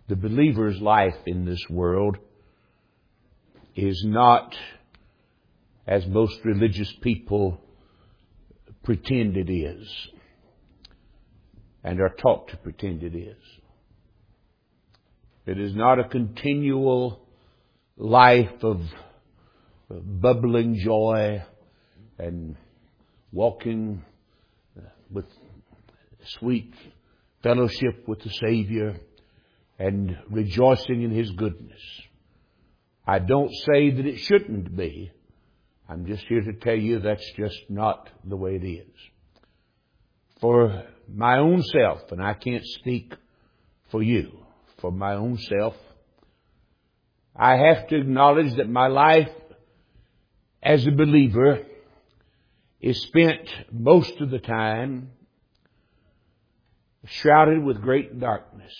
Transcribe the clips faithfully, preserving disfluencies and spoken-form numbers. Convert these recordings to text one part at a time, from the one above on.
The believer's life in this world is not as most religious people pretend it is and are taught to pretend it is. It is not a continual life of bubbling joy and walking with sweet fellowship with the Savior and rejoicing in His goodness. I don't say that it shouldn't be. I'm just here to tell you that's just not the way it is. For my own self, and I can't speak for you, for my own self, I have to acknowledge that my life as a believer is spent most of the time shrouded with great darkness.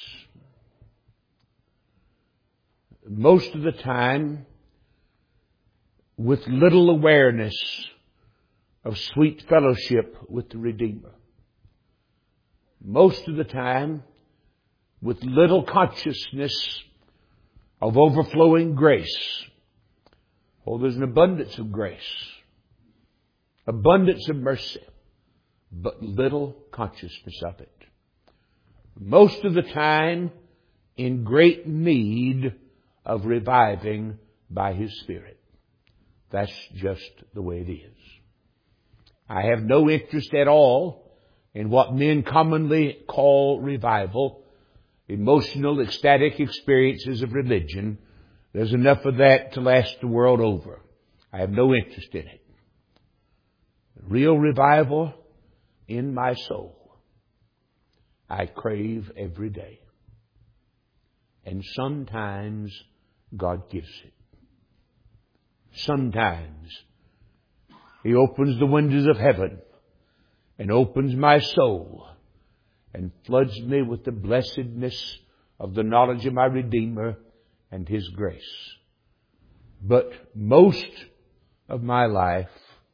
Most of the time with little awareness of sweet fellowship with the Redeemer. Most of the time with little consciousness of overflowing grace. Oh, there's an abundance of grace, abundance of mercy, but little consciousness of it. Most of the time in great need of reviving by His Spirit. That's just the way it is. I have no interest at all in what men commonly call revival, emotional, ecstatic experiences of religion. There's enough of that to last the world over. I have no interest in it. Real revival in my soul, I crave every day. And sometimes God gives it. Sometimes He opens the windows of heaven and opens my soul and floods me with the blessedness of the knowledge of my Redeemer and His grace. But most of my life,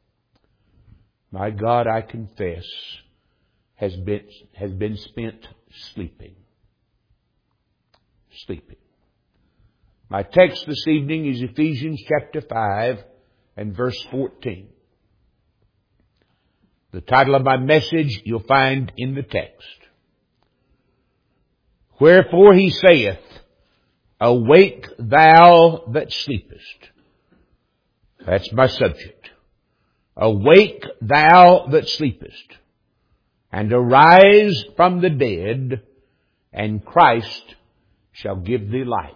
my God, I confess, has been, has been spent sleeping. Sleeping. My text this evening is Ephesians chapter five and verse fourteen. The title of my message you'll find in the text. Wherefore He saith, Awake thou that sleepest. That's my subject. Awake thou that sleepest, and arise from the dead, and Christ shall give thee light.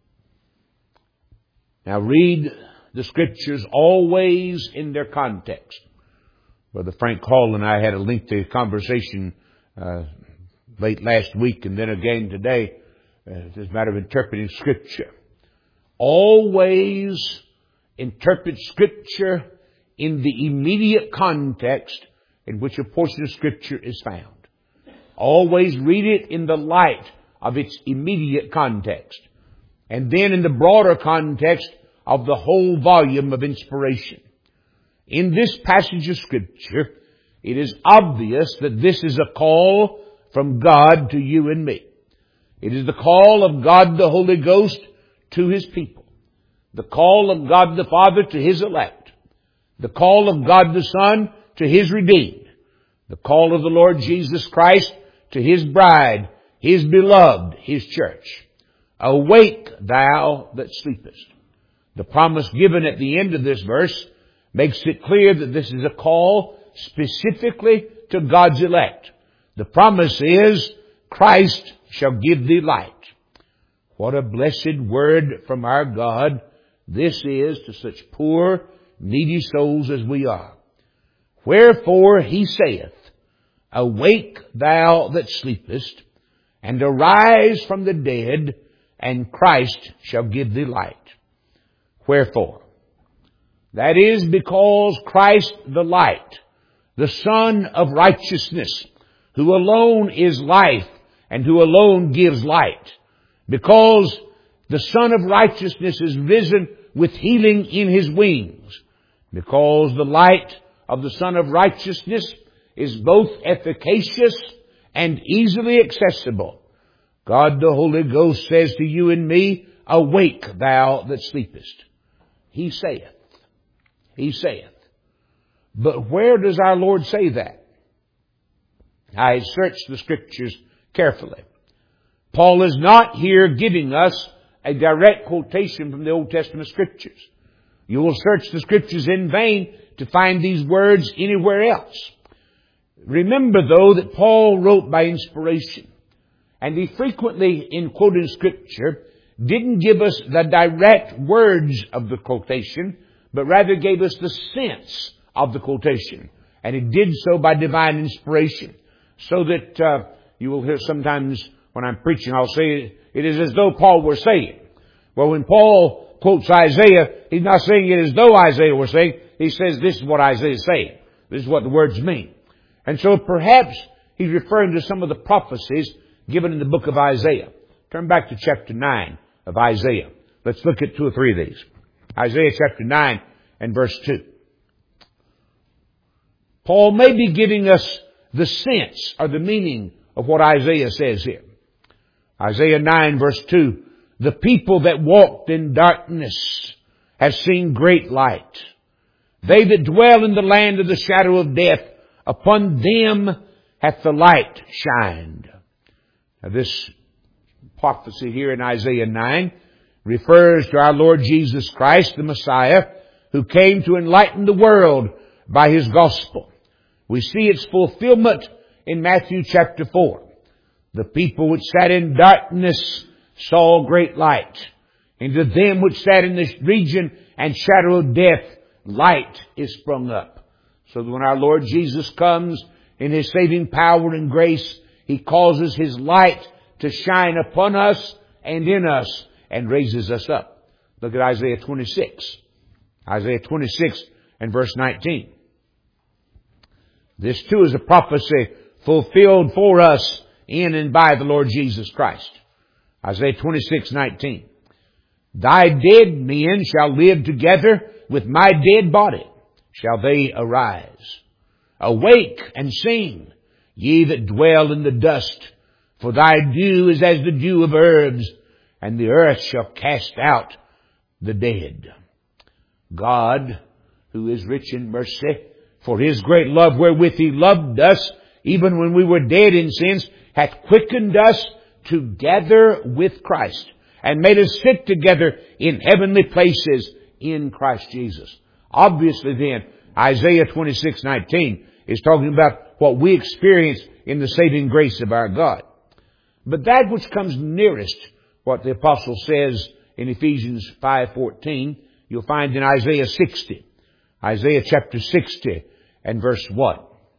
Now read the Scriptures always in their context. Brother Frank Hall and I had a lengthy conversation uh, late last week and then again today. Uh, it's a matter of interpreting Scripture. Always interpret Scripture in the immediate context in which a portion of Scripture is found. Always read it in the light of its immediate context. And then in the broader context of the whole volume of inspiration. In this passage of Scripture, it is obvious that this is a call from God to you and me. It is the call of God the Holy Ghost to His people. The call of God the Father to His elect. The call of God the Son to His redeemed. The call of the Lord Jesus Christ to His bride, His beloved, His church. Awake thou that sleepest. The promise given at the end of this verse makes it clear that this is a call specifically to God's elect. The promise is, Christ shall give thee light. What a blessed word from our God this is to such poor, needy souls as we are. Wherefore He saith, Awake thou that sleepest, and arise from the dead, and Christ shall give thee light. Wherefore? That is because Christ the light, the Son of righteousness, who alone is life and who alone gives light. Because the Son of righteousness is risen with healing in His wings. Because the light of the Son of righteousness is both efficacious and easily accessible. God the Holy Ghost says to you and me, awake thou that sleepest. He saith. He saith. But where does our Lord say that? I searched the Scriptures carefully. Paul is not here giving us a direct quotation from the Old Testament Scriptures. You will search the Scriptures in vain to find these words anywhere else. Remember, though, that Paul wrote by inspiration. And he frequently, in quoting Scripture, didn't give us the direct words of the quotation, but rather gave us the sense of the quotation. And he did so by divine inspiration. So that uh, you will hear sometimes when I'm preaching, I'll say it is as though Paul were saying. Well, when Paul quotes Isaiah, he's not saying it as though Isaiah were saying. He says this is what Isaiah is saying. This is what the words mean. And so perhaps he's referring to some of the prophecies given in the book of Isaiah. Turn back to chapter nine of Isaiah. Let's look at two or three of these. Isaiah chapter nine and verse two. Paul may be giving us the sense or the meaning of what Isaiah says here. Isaiah nine verse two. The people that walked in darkness have seen great light. They that dwell in the land of the shadow of death, upon them hath the light shined. Now this prophecy here in Isaiah nine refers to our Lord Jesus Christ, the Messiah, who came to enlighten the world by His gospel. We see its fulfillment in Matthew chapter four. The people which sat in darkness saw great light. And to them which sat in this region and shadow of death, light is sprung up. So that when our Lord Jesus comes in His saving power and grace, He causes His light to shine upon us and in us and raises us up. Look at Isaiah twenty-six. Isaiah twenty-six and verse nineteen. This too is a prophecy fulfilled for us in and by the Lord Jesus Christ. Isaiah twenty-six nineteen. Thy dead men shall live together with my dead body. Shall they arise? Awake and sing, ye that dwell in the dust. For thy dew is as the dew of herbs, and the earth shall cast out the dead. God, who is rich in mercy, for His great love wherewith He loved us, even when we were dead in sins, hath quickened us together with Christ, and made us sit together in heavenly places in Christ Jesus. Obviously then, Isaiah twenty-six nineteen is talking about what we experience in the saving grace of our God. But that which comes nearest what the apostle says in Ephesians five fourteen, you'll find in Isaiah sixty. Isaiah chapter sixty and verse one.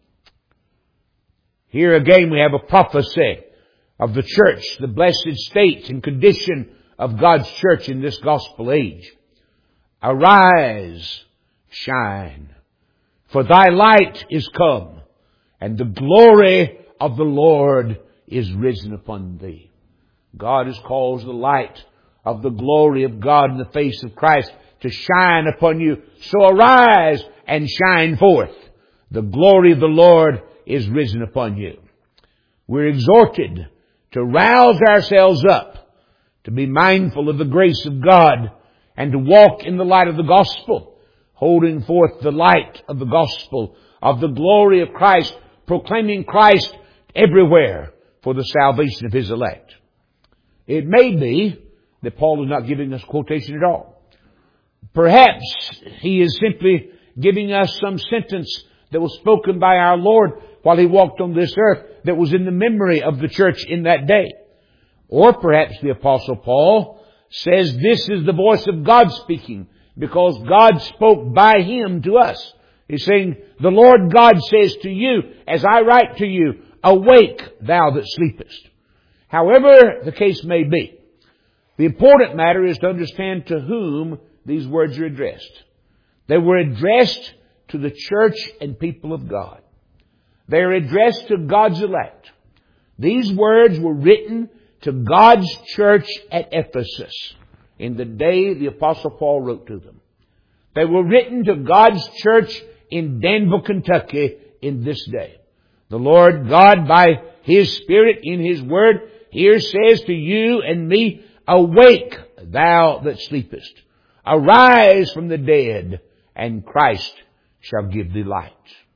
Here again we have a prophecy of the church, the blessed state and condition of God's church in this gospel age. Arise, shine, for thy light is come, and the glory of the Lord is risen upon thee. God has caused the light of the glory of God in the face of Christ to shine upon you. So arise and shine forth. The glory of the Lord is risen upon you. We're exhorted to rouse ourselves up, to be mindful of the grace of God, and to walk in the light of the gospel, holding forth the light of the gospel, of the glory of Christ, proclaiming Christ everywhere for the salvation of His elect. It may be that Paul is not giving us quotation at all. Perhaps he is simply giving us some sentence that was spoken by our Lord while He walked on this earth that was in the memory of the church in that day. Or perhaps the Apostle Paul says this is the voice of God speaking because God spoke by him to us. He's saying, the Lord God says to you, as I write to you, awake thou that sleepest. However the case may be, the important matter is to understand to whom these words are addressed. They were addressed to the church and people of God. They are addressed to God's elect. These words were written to God's church at Ephesus in the day the Apostle Paul wrote to them. They were written to God's church in Danville, Kentucky in this day. The Lord God, by His Spirit in His Word, here says to you and me, awake, thou that sleepest. Arise from the dead, and Christ shall give thee light.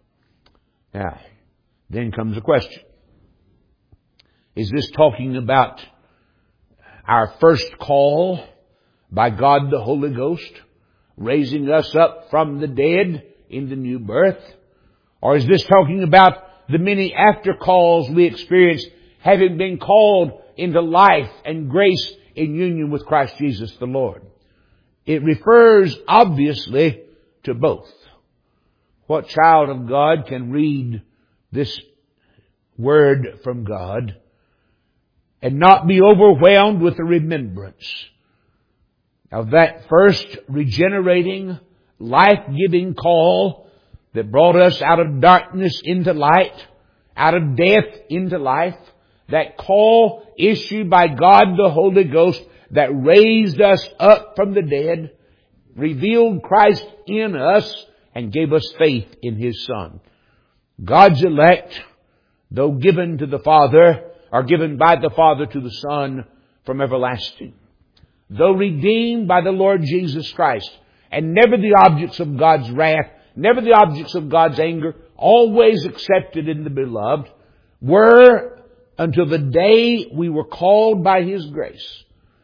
Now, then comes a question. Is this talking about our first call by God the Holy Ghost, raising us up from the dead in the new birth? Or is this talking about the many after calls we experience, having been called into life and grace in union with Christ Jesus the Lord? It refers obviously to both. What child of God can read this word from God and not be overwhelmed with the remembrance of that first regenerating, life-giving call that brought us out of darkness into light, out of death into life, that call issued by God the Holy Ghost that raised us up from the dead, revealed Christ in us, and gave us faith in His Son. God's elect, though given to the Father, are given by the Father to the Son from everlasting. Though redeemed by the Lord Jesus Christ, and never the objects of God's wrath, never the objects of God's anger, always accepted in the Beloved, were, until the day we were called by His grace,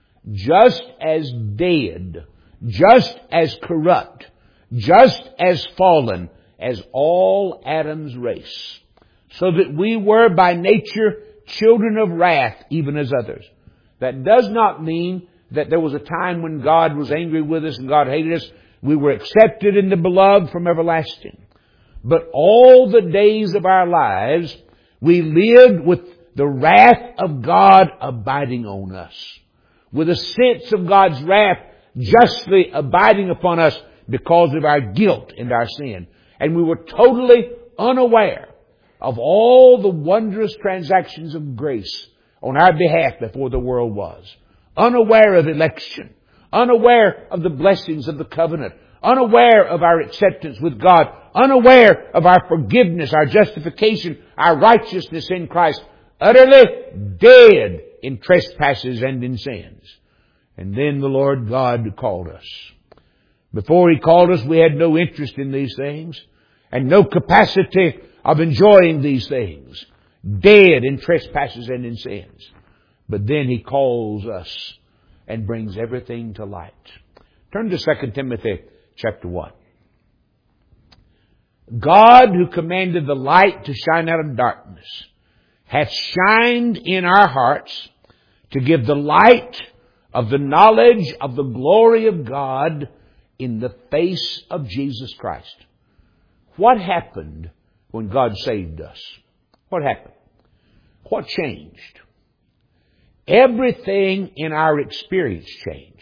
just as dead, just as corrupt, just as fallen as all Adam's race, so that we were by nature children of wrath, even as others. That does not mean that there was a time when God was angry with us and God hated us. We were accepted in the Beloved from everlasting. But all the days of our lives, we lived with the wrath of God abiding on us, with a sense of God's wrath justly abiding upon us because of our guilt and our sin. And we were totally unaware of all the wondrous transactions of grace on our behalf before the world was. Unaware of election. Unaware of the blessings of the covenant. Unaware of our acceptance with God. Unaware of our forgiveness, our justification, our righteousness in Christ. Utterly dead in trespasses and in sins. And then the Lord God called us. Before He called us, we had no interest in these things and no capacity of enjoying these things. Dead in trespasses and in sins. But then He calls us and brings everything to light. Turn to Second Timothy chapter one. God, who commanded the light to shine out of darkness, hath shined in our hearts to give the light of the knowledge of the glory of God in the face of Jesus Christ. What happened when God saved us? What happened? What changed? Everything in our experience changed.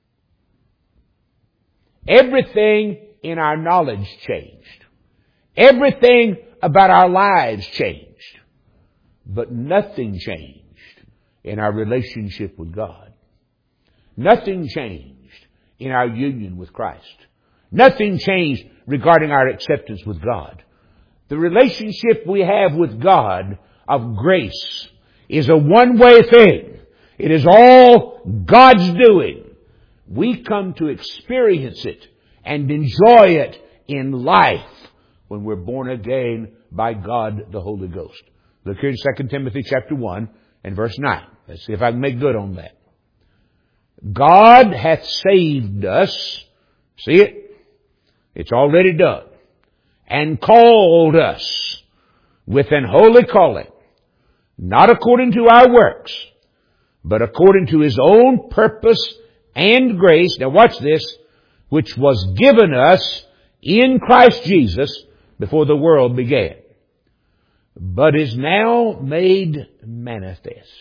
Everything in our knowledge changed. Everything about our lives changed. But nothing changed in our relationship with God. Nothing changed in our union with Christ. Nothing changed regarding our acceptance with God. The relationship we have with God of grace is a one-way thing. It is all God's doing. We come to experience it and enjoy it in life when we're born again by God the Holy Ghost. Look here in Second Timothy chapter one and verse nine. Let's see if I can make good on that. God hath saved us. See it? It's already done. And called us with an holy calling, not according to our works, but according to His own purpose and grace. Now watch this. Which was given us in Christ Jesus before the world began, but is now made manifest.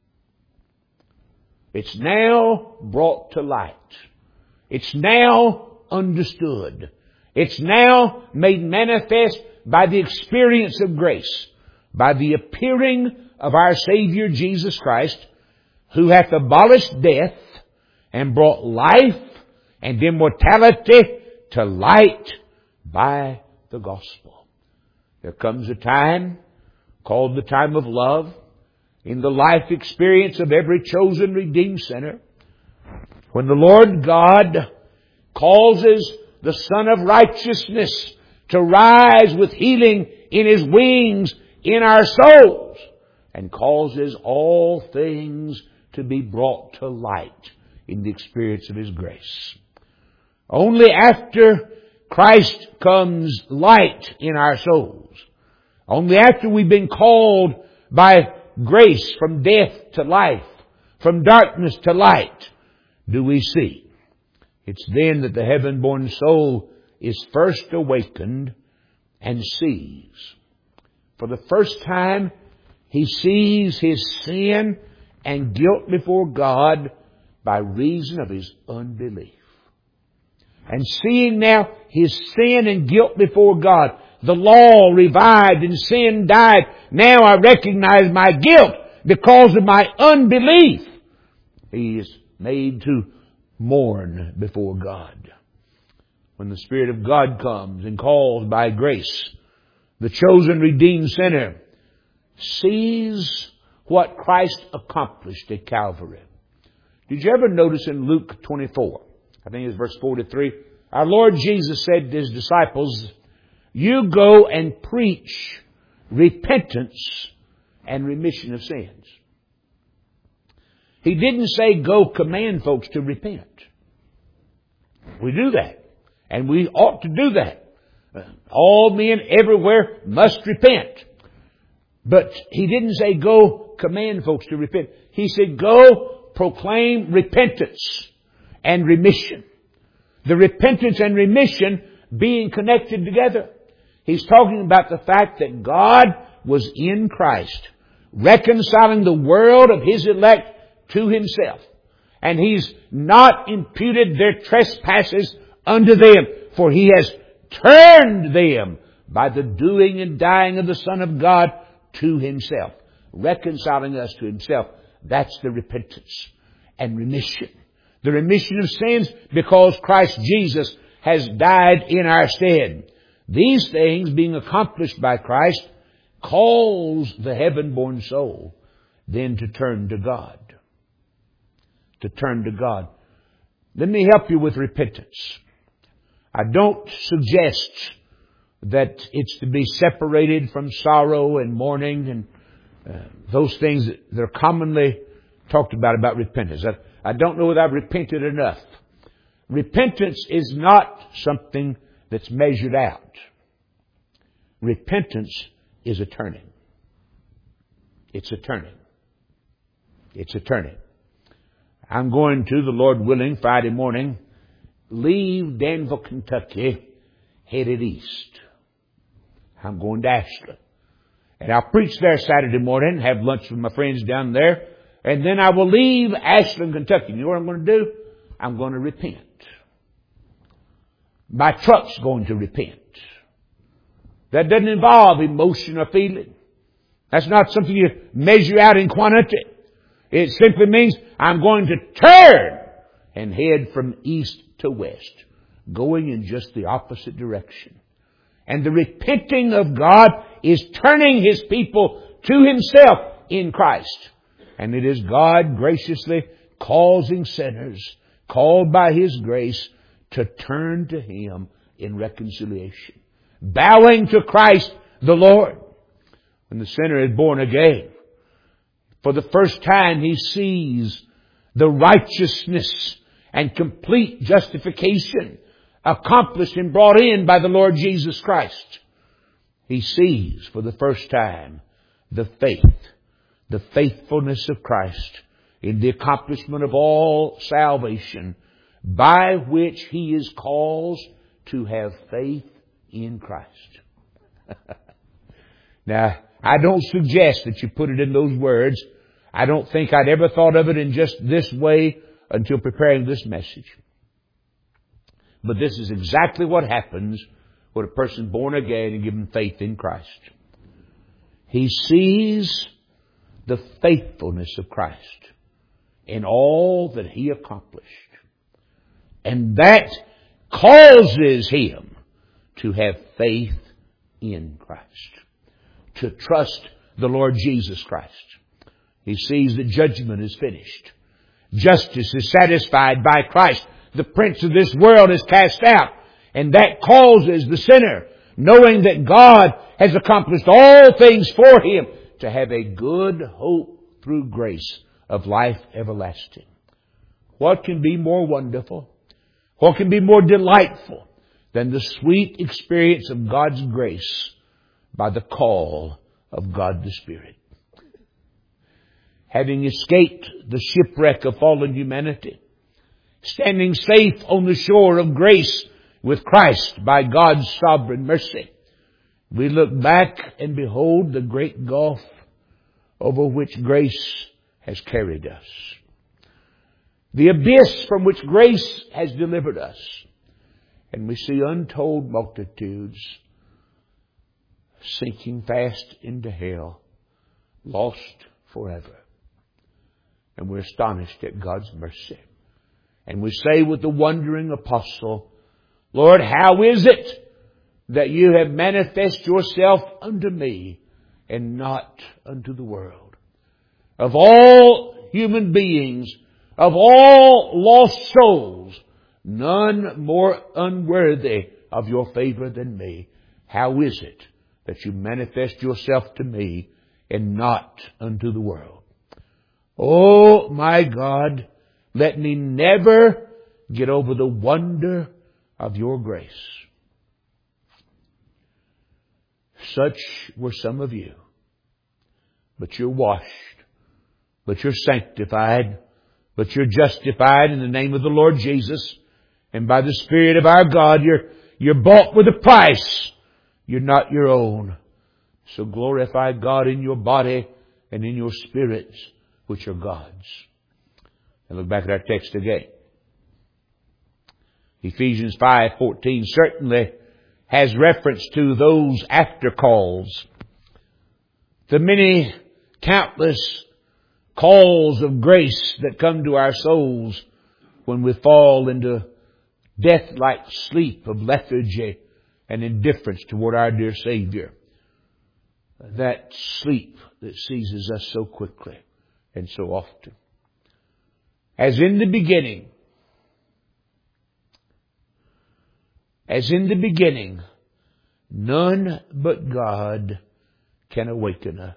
It's now brought to light. It's now understood. It's now made manifest by the experience of grace, by the appearing of our Savior Jesus Christ, who hath abolished death and brought life and immortality to light by the gospel. There comes a time called the time of love, in the life experience of every chosen redeemed sinner. When the Lord God causes the Son of Righteousness to rise with healing in His wings in our souls, and causes all things to be brought to light in the experience of His grace. Only after Christ comes light in our souls, only after we've been called by grace from death to life, from darkness to light, do we see. It's then that the heaven-born soul is first awakened and sees. For the first time, he sees his sin and guilt before God by reason of his unbelief. And seeing now his sin and guilt before God, the law revived and sin died. Now I recognize my guilt because of my unbelief. He is made to mourn before God. When the Spirit of God comes and calls by grace, the chosen redeemed sinner sees what Christ accomplished at Calvary. Did you ever notice in Luke twenty-four, I think it's verse forty-three, our Lord Jesus said to His disciples, "You go and preach repentance and remission of sins." He didn't say go command folks to repent. We do that. And we ought to do that. All men everywhere must repent. But He didn't say go command folks to repent. He said go proclaim repentance and remission. The repentance and remission being connected together. He's talking about the fact that God was in Christ, reconciling the world of His elect to Himself. And He's not imputed their trespasses unto them, for He has turned them by the doing and dying of the Son of God to Himself, reconciling us to Himself. That's the repentance and remission. The remission of sins because Christ Jesus has died in our stead. These things being accomplished by Christ calls the heaven-born soul then to turn to God. To turn to God. Let me help you with repentance. I don't suggest that it's to be separated from sorrow and mourning and uh, those things that are commonly talked about about repentance. I, I don't know whether I've repented enough. Repentance is not something that's measured out. Repentance is a turning. It's a turning. It's a turning. I'm going to, the Lord willing, Friday morning, leave Danville, Kentucky, headed east. I'm going to Ashland. And I'll preach there Saturday morning, have lunch with my friends down there, and then I will leave Ashland, Kentucky. You know what I'm going to do? I'm going to repent. My truck's going to repent. That doesn't involve emotion or feeling. That's not something you measure out in quantity. It simply means I'm going to turn and head from east to west, going in just the opposite direction. And the repenting of God is turning His people to Himself in Christ. And it is God graciously causing sinners, called by His grace, to turn to Him in reconciliation, bowing to Christ the Lord. When the sinner is born again, for the first time he sees the righteousness and complete justification accomplished and brought in by the Lord Jesus Christ. He sees for the first time the faith, the faithfulness of Christ in the accomplishment of all salvation, by which he is caused to have faith in Christ. Now, I don't suggest that you put it in those words. I don't think I'd ever thought of it in just this way until preparing this message. But this is exactly what happens when a person is born again and given faith in Christ. He sees the faithfulness of Christ in all that He accomplished. And that causes him to have faith in Christ, to trust the Lord Jesus Christ. He sees that judgment is finished. Justice is satisfied by Christ. The prince of this world is cast out. And that causes the sinner, knowing that God has accomplished all things for him, to have a good hope through grace of life everlasting. What can be more wonderful? What can be more delightful than the sweet experience of God's grace by the call of God the Spirit? Having escaped the shipwreck of fallen humanity, standing safe on the shore of grace with Christ by God's sovereign mercy, we look back and behold the great gulf over which grace has carried us. The abyss from which grace has delivered us. And we see untold multitudes sinking fast into hell, lost forever. And we're astonished at God's mercy. And we say with the wondering apostle, Lord, how is it that you have manifest yourself unto me and not unto the world? Of all human beings, of all lost souls, none more unworthy of your favor than me. How is it that you manifest yourself to me and not unto the world? Oh, my God, let me never get over the wonder of your grace. Such were some of you. But you're washed. But you're sanctified. But you're justified in the name of the Lord Jesus. And by the Spirit of our God, you're, you're bought with a price. You're not your own. So glorify God in your body and in your spirits, which are God's. And look back at our text again. Ephesians five fourteen certainly has reference to those after calls. The many countless calls of grace that come to our souls when we fall into death-like sleep of lethargy and indifference toward our dear Savior. That sleep that seizes us so quickly and so often. As in the beginning, as in the beginning, none but God can awaken us.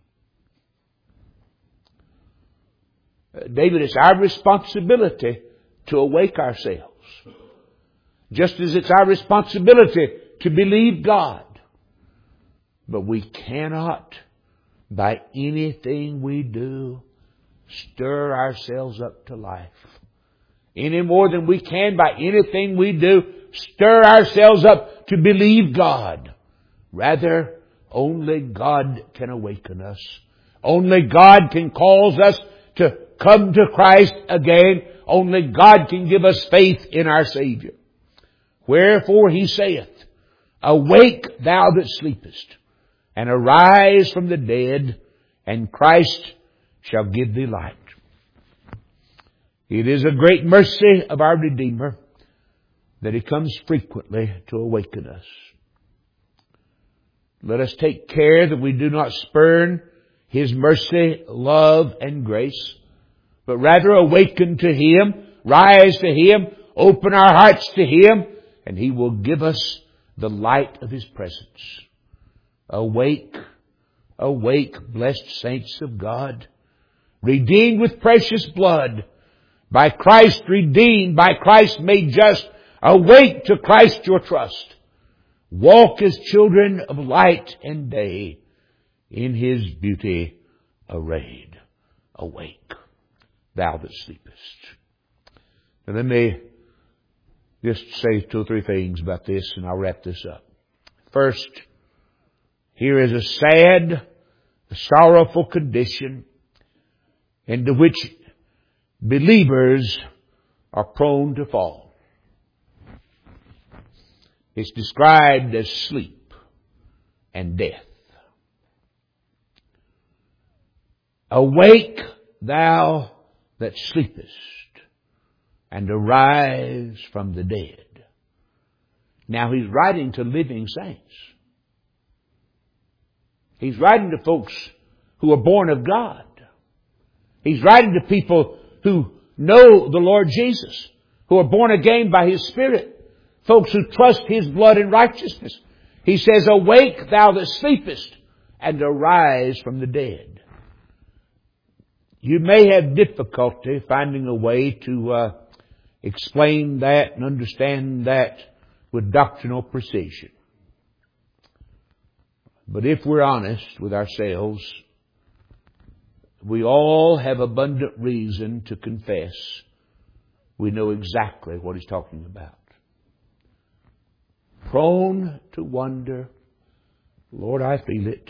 David, it's our responsibility to awake ourselves. Just as it's our responsibility to believe God. But we cannot, by anything we do, stir ourselves up to life. Any more than we can, by anything we do, stir ourselves up to believe God. Rather, only God can awaken us. Only God can cause us to come to Christ again. Only God can give us faith in our Savior. Wherefore He saith, Awake thou that sleepest, and arise from the dead, and Christ shall give thee light. It is a great mercy of our Redeemer that He comes frequently to awaken us. Let us take care that we do not spurn His mercy, love, and grace, but rather awaken to Him, rise to Him, open our hearts to Him, and He will give us the light of His presence. Awake, awake, blessed saints of God, redeemed with precious blood, by Christ redeemed, by Christ made just. Awake to Christ your trust. Walk as children of light and day, in His beauty arrayed. Awake, thou that sleepest. And let me just say two or three things about this, and I'll wrap this up. First, here is a sad, a sorrowful condition into which believers are prone to fall. It's described as sleep and death. Awake thou that sleepest, and arise from the dead. Now he's writing to living saints. He's writing to folks who are born of God. He's writing to people who know the Lord Jesus, who are born again by His Spirit, folks who trust His blood and righteousness. He says, "Awake, thou that sleepest, and arise from the dead." You may have difficulty finding a way to uh, explain that and understand that with doctrinal precision. But if we're honest with ourselves, we all have abundant reason to confess we know exactly what He's talking about. Prone to wonder, Lord, I feel it.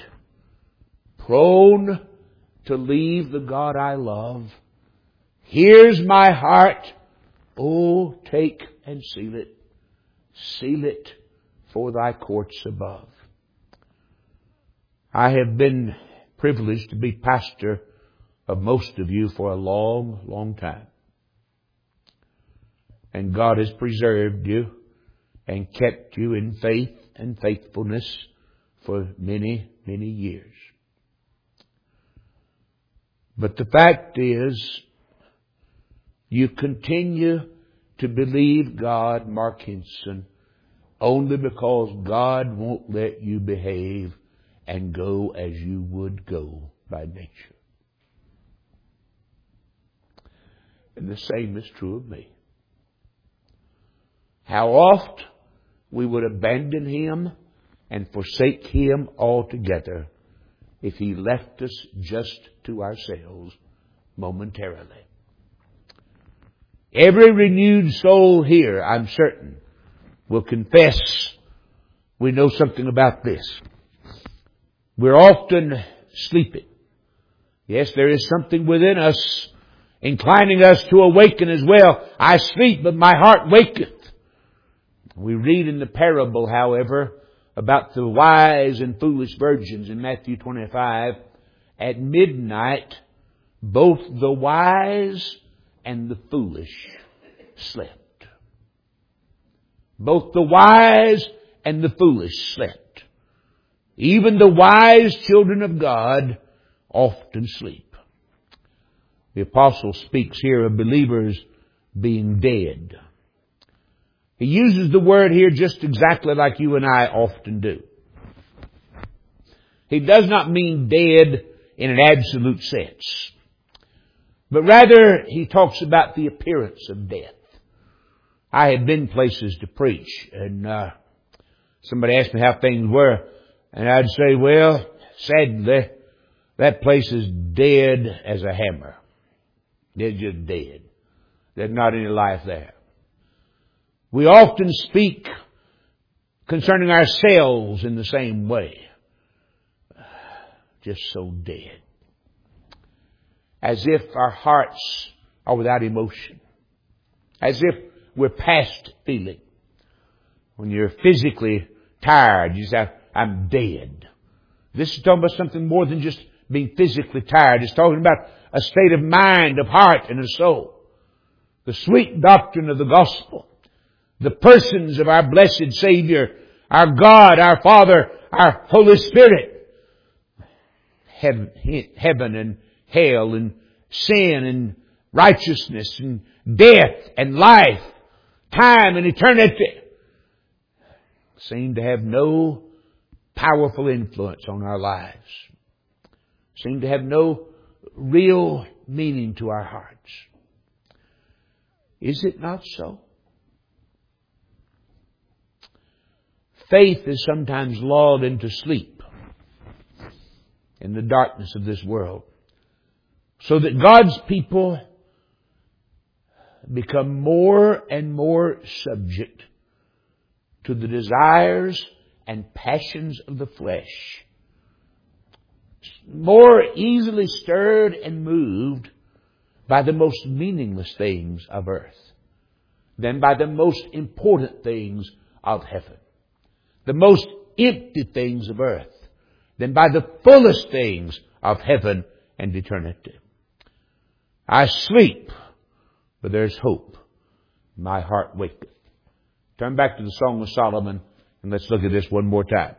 Prone to leave the God I love. Here's my heart. Oh, take and seal it. Seal it for Thy courts above. I have been privileged to be pastor of most of you for a long, long time. And God has preserved you and kept you in faith and faithfulness for many, many years. But the fact is, you continue to believe God, Mark Hinson, only because God won't let you behave and go as you would go by nature. And the same is true of me. How oft we would abandon Him and forsake Him altogether if He left us just to ourselves momentarily. Every renewed soul here, I'm certain, will confess we know something about this. We're often sleeping. Yes, there is something within us inclining us to awaken as well. I sleep, but my heart waketh. We read in the parable, however, about the wise and foolish virgins in Matthew twenty-five. At midnight, both the wise and the foolish slept. Both the wise and the foolish slept. Even the wise children of God often sleep. The apostle speaks here of believers being dead. He uses the word here just exactly like you and I often do. He does not mean dead in an absolute sense, but rather he talks about the appearance of death. I had been places to preach, and uh, somebody asked me how things were, and I'd say, well, sadly, that place is dead as a hammer. They're just dead. There's not any life there. We often speak concerning ourselves in the same way. Just so dead. As if our hearts are without emotion. As if we're past feeling. When you're physically tired, you say, I'm dead. This is talking about something more than just being physically tired. It's talking about a state of mind, of heart, and of soul. The sweet doctrine of the gospel. The persons of our blessed Savior, our God, our Father, our Holy Spirit. Heaven, heaven and hell and sin and righteousness and death and life, time and eternity seem to have no powerful influence on our lives. Seem to have no real meaning to our hearts. Is it not so? Faith is sometimes lulled into sleep in the darkness of this world, so that God's people become more and more subject to the desires and passions of the flesh, more easily stirred and moved by the most meaningless things of earth than by the most important things of heaven. The most empty things of earth than by the fullest things of heaven and eternity. I sleep, but there's hope. My heart waketh. Turn back to the Song of Solomon and let's look at this one more time.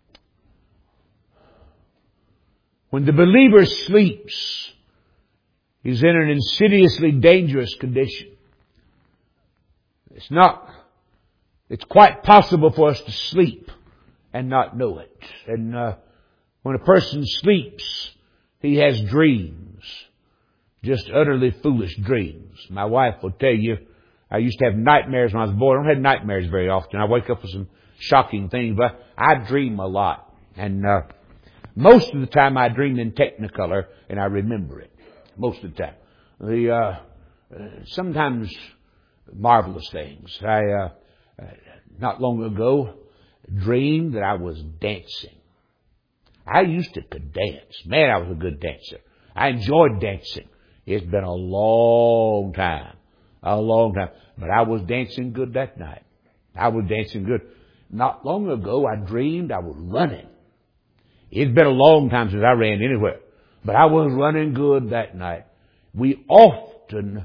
When the believer sleeps, He's in an insidiously dangerous condition. It's not, it's quite possible for us to sleep and not know it. And uh, when a person sleeps, he has dreams. Just utterly foolish dreams. My wife will tell you, I used to have nightmares when I was a boy. I don't have nightmares very often. I wake up with some shocking things, but I dream a lot. And uh, most of the time I dream in Technicolor, and I remember it. Most of the time. The uh, uh, sometimes marvelous things. I uh, uh, not long ago dreamed that I was dancing. I used to could dance. Man, I was a good dancer. I enjoyed dancing. It's been a long time. A long time. But I was dancing good that night. I was dancing good. Not long ago, I dreamed I was running. It's been a long time since I ran anywhere. But I was running good that night. We often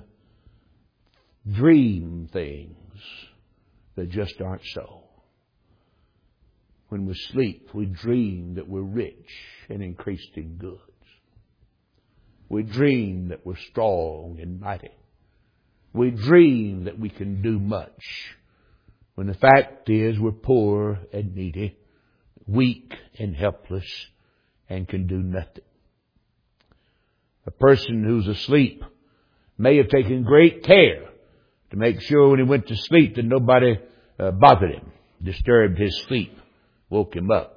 dream things that just aren't so. When we sleep, we dream that we're rich and increased in goods. We dream that we're strong and mighty. We dream that we can do much, when the fact is we're poor and needy, weak and helpless, and can do nothing. A person who's asleep may have taken great care to make sure when he went to sleep that nobody uh, bothered him, disturbed his sleep, woke him up.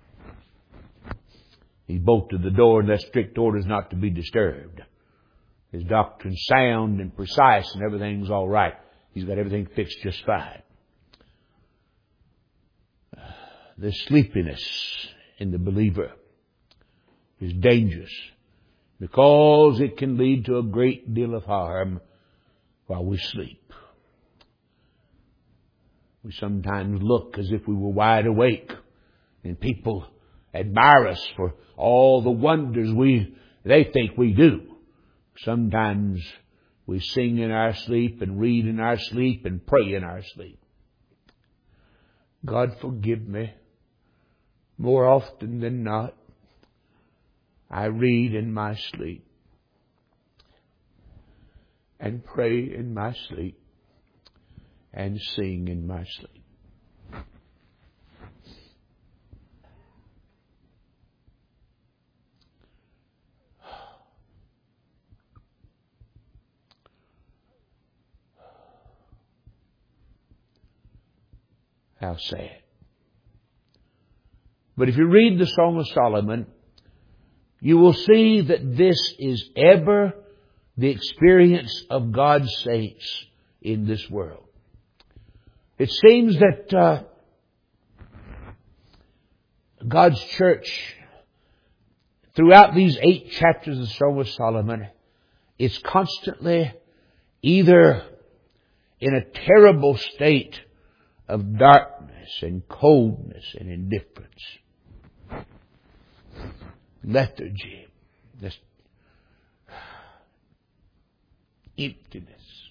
He bolted the door and left strict orders not to be disturbed. His doctrine's sound and precise and everything's all right. He's got everything fixed just fine. The sleepiness in the believer is dangerous because it can lead to a great deal of harm while we sleep. We sometimes look as if we were wide awake, and people admire us for all the wonders we they think we do. Sometimes we sing in our sleep and read in our sleep and pray in our sleep. God forgive me. More often than not, I read in my sleep and pray in my sleep and sing in my sleep. How sad. But if you read the Song of Solomon, you will see that this is ever the experience of God's saints in this world. It seems that uh, God's church, throughout these eight chapters of the Song of Solomon, is constantly either in a terrible state of darkness and coldness and indifference, lethargy, this emptiness,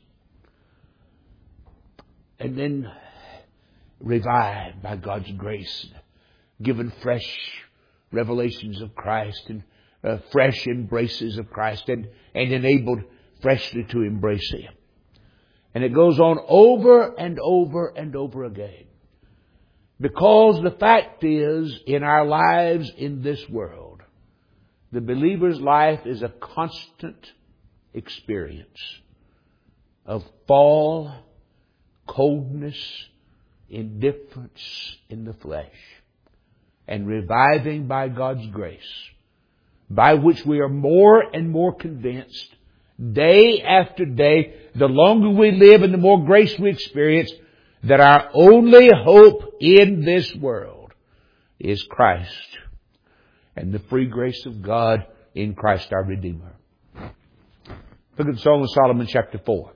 and then revived by God's grace, given fresh revelations of Christ and uh, fresh embraces of Christ, and, and enabled freshly to embrace Him. And it goes on over and over and over again. Because the fact is, in our lives in this world, the believer's life is a constant experience of fall, coldness, indifference in the flesh, and reviving by God's grace, by which we are more and more convinced, day after day, the longer we live and the more grace we experience, that our only hope in this world is Christ and the free grace of God in Christ our Redeemer. Look at the Song of Solomon chapter four.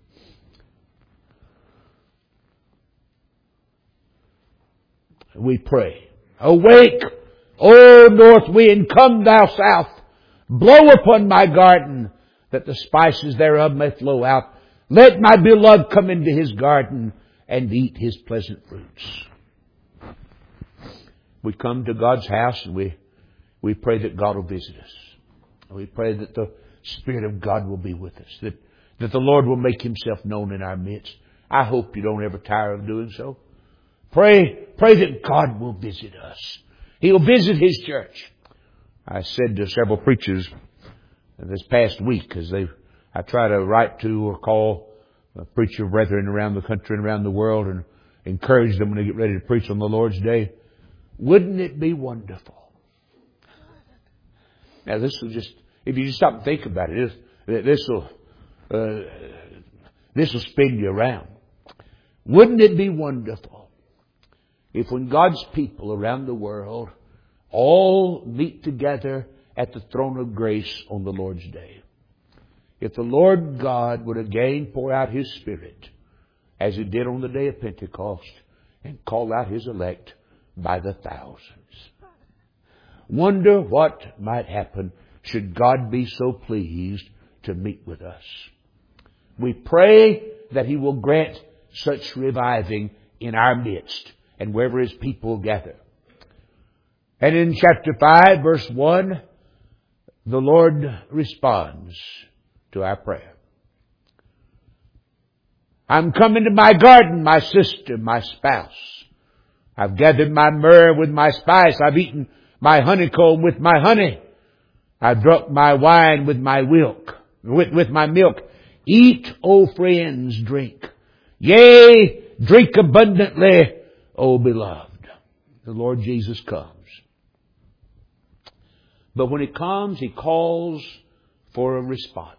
We pray, awake, O north wind, come thou south, blow upon my garden, that the spices thereof may flow out. Let my beloved come into his garden and eat his pleasant fruits. We come to God's house and we, we pray that God will visit us. We pray that the Spirit of God will be with us, that, that the Lord will make Himself known in our midst. I hope you don't ever tire of doing so. Pray, pray that God will visit us. He'll visit His church. I said to several preachers this past week, as they, I try to write to or call a preacher brethren around the country and around the world and encourage them when they get ready to preach on the Lord's Day. Wouldn't it be wonderful? Now this will just, if you just stop and think about it, this will, uh, this will spin you around. Wouldn't it be wonderful if when God's people around the world all meet together at the throne of grace on the Lord's Day, if the Lord God would again pour out His Spirit as He did on the day of Pentecost and call out His elect by the thousands. Wonder what might happen should God be so pleased to meet with us. We pray that He will grant such reviving in our midst and wherever His people gather. And in chapter five, verse one, the Lord responds to our prayer. I'm come into my garden, my sister, my spouse. I've gathered my myrrh with my spice. I've eaten my honeycomb with my honey. I've drunk my wine with my milk, with, with my milk. Eat, O friends, drink. Yea, drink abundantly, O beloved. The Lord Jesus comes. But when He comes, He calls for a response.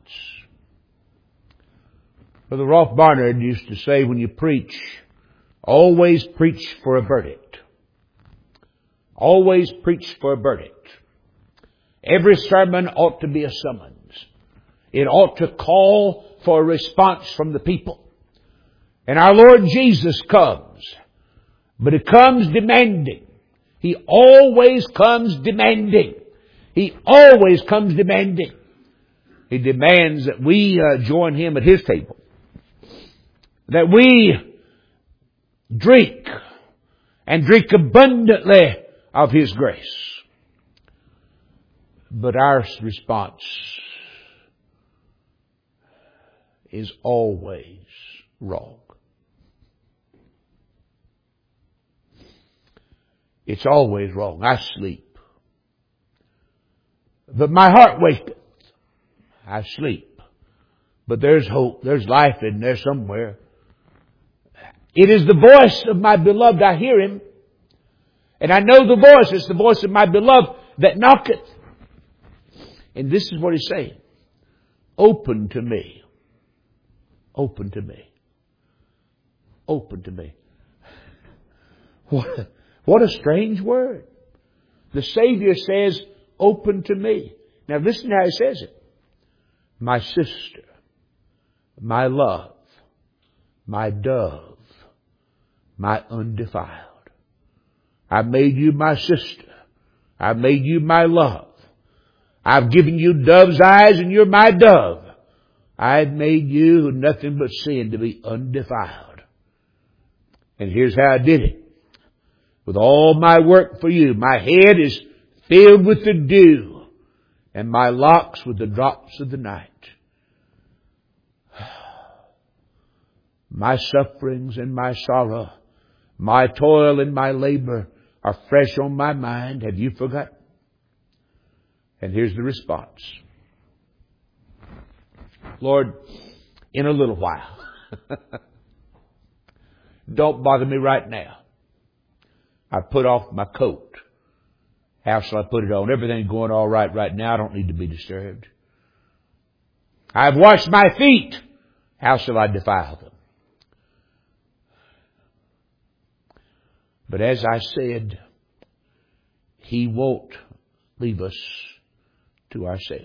Brother Rolf Barnard used to say, when you preach, always preach for a verdict. Always preach for a verdict. Every sermon ought to be a summons. It ought to call for a response from the people. And our Lord Jesus comes. But He comes demanding. He always comes demanding. He always comes demanding. He demands that we uh, join Him at His table. That we drink and drink abundantly of His grace. But our response is always wrong. It's always wrong. I sleep, but my heart waketh. I sleep, but there's hope. There's life in there somewhere. It is the voice of my beloved. I hear Him. And I know the voice. It's the voice of my beloved that knocketh. And this is what He's saying. Open to me. Open to me. Open to me. What, what a strange word. The Savior says, open to me. Now listen to how He says it. My sister, my love, my dove, my undefiled. I made you my sister. I made you my love. I've given you dove's eyes and you're my dove. I've made you who nothing but sin to be undefiled. And here's how I did it. With all my work for you, my head is filled with the dew and my locks with the drops of the night. My sufferings and my sorrow, my toil and my labor are fresh on my mind. Have you forgotten? And here's the response. Lord, in a little while. Don't bother me right now. I put off my coat. How shall I put it on? Everything's going all right right now. I don't need to be disturbed. I've washed my feet. How shall I defile them? But as I said, He won't leave us to ourselves.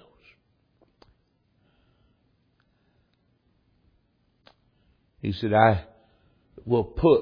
He said, I will put,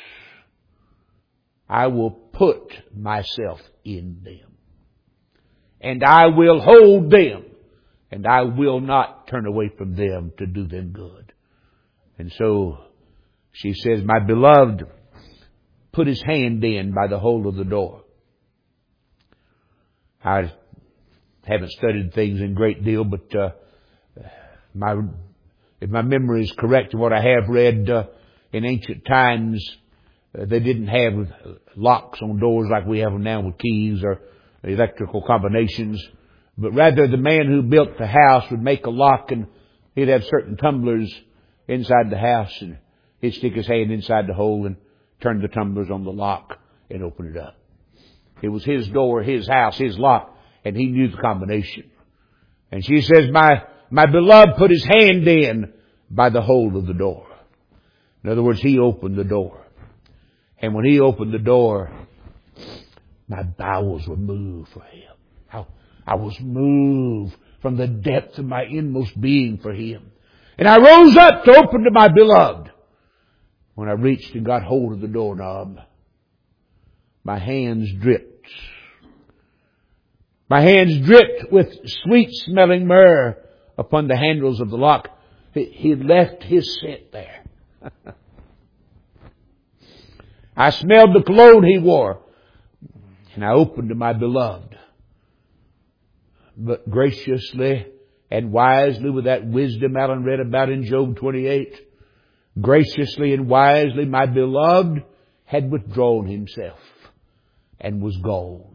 I will put myself in them. And I will hold them. And I will not turn away from them to do them good. And so she says, my beloved put his hand in by the hole of the door. I haven't studied things in great deal, but uh, my if my memory is correct in what I have read, uh, in ancient times, uh, they didn't have locks on doors like we have them now with keys or electrical combinations. But rather, the man who built the house would make a lock, and he'd have certain tumblers inside the house, and he'd stick his hand inside the hole and turn the tumblers on the lock and open it up. It was his door, his house, his lock, and he knew the combination. And she says, my, my beloved put his hand in by the hole of the door. In other words, he opened the door. And when he opened the door, my bowels were moved for him. I, I was moved from the depth of my inmost being for him. And I rose up to open to my beloved. When I reached and got hold of the doorknob, my hands dripped. My hands dripped with sweet-smelling myrrh upon the handles of the lock. He had left his scent there. I smelled the cologne he wore, and I opened to my beloved. But graciously and wisely, with that wisdom Alan read about in Job twenty-eight, graciously and wisely, my beloved had withdrawn himself and was gone.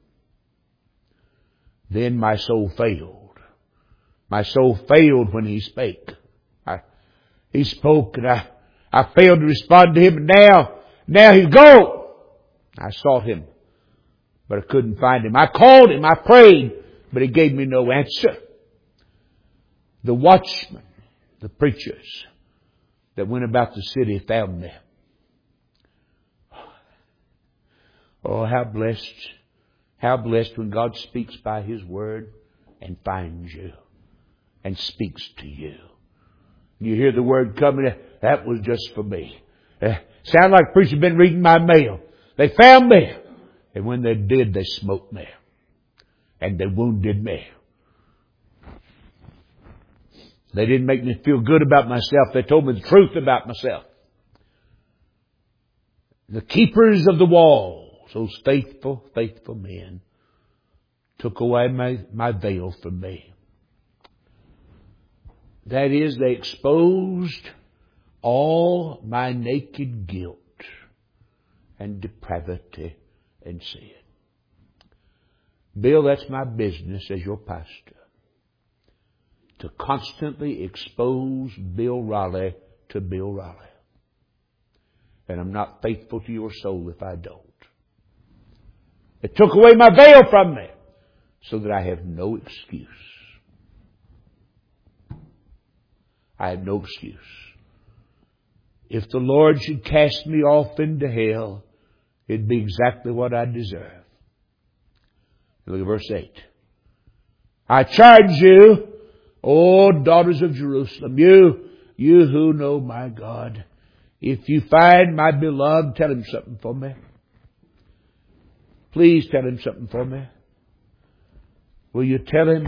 Then my soul failed. My soul failed when he spake. I, he spoke, and I, I failed to respond to him. And now, now he's gone. I sought him, but I couldn't find him. I called him. I prayed, but he gave me no answer. The watchmen, the preachers that went about the city found me. Oh, how blessed, how blessed when God speaks by His Word and finds you and speaks to you. You hear the Word coming, that was just for me. Uh, sound like preacher been reading my mail. They found me. And when they did, they smote me. And they wounded me. They didn't make me feel good about myself. They told me the truth about myself. The keepers of the walls, those faithful, faithful men, took away my, my veil from me. That is, they exposed all my naked guilt and depravity and sin. Bill, that's my business as your pastor, to constantly expose Bill Raleigh to Bill Raleigh. And I'm not faithful to your soul if I don't. It took away my veil from me so that I have no excuse. I have no excuse. If the Lord should cast me off into hell, it'd be exactly what I deserve. Look at verse eight. I charge you, O daughters of Jerusalem, you, you who know my God, if you find my beloved, tell him something for me. Please tell him something for me. Will you tell him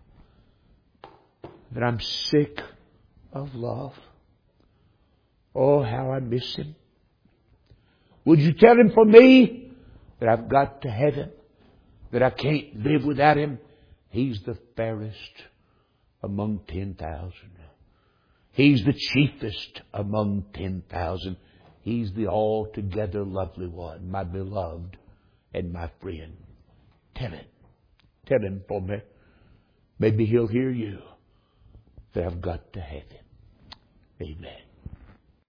that I'm sick of love? Oh, how I miss him. Would you tell him for me that I've got to have him, that I can't live without him? He's the fairest among ten thousand. He's the chiefest among ten thousand. He's the altogether lovely one, my beloved and my friend. Tell him. Tell him for me. Maybe he'll hear you that I've got to have him. Amen.